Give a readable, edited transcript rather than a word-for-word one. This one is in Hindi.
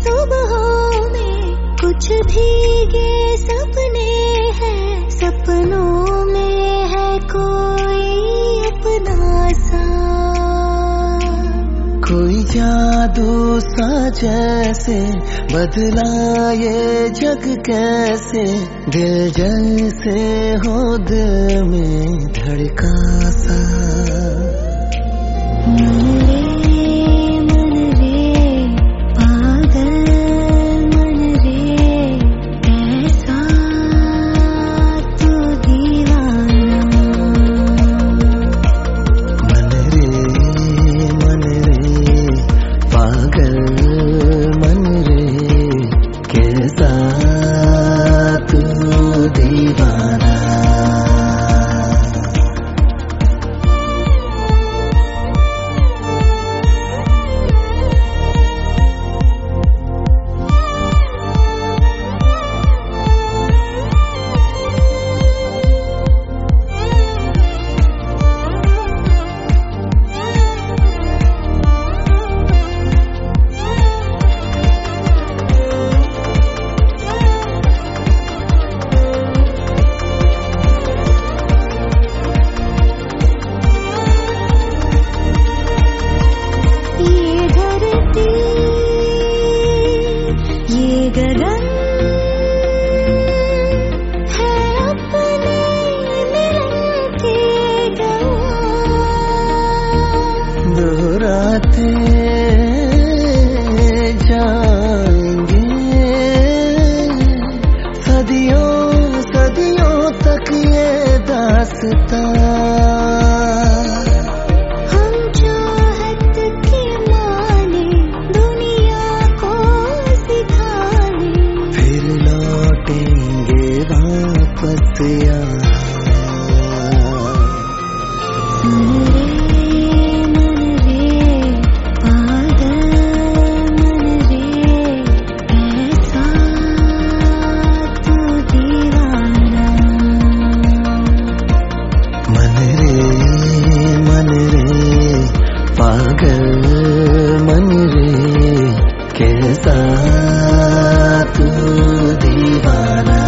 सुबहों में कुछ भीगे सपने हैं, सपनों में है कोई अपना सा, कोई जादू सा जैसे बदला ये जग कैसे, दिल जैसे हो दिल में धड़का सा। दोहराते जाएंगे सदियों सदियों तक ये दास्तां, हम चाहत के माने दुनिया को सिखाने, फिर लौटेंगे वापस यहाँ। पागल मन रे कैसा तू दीवाना।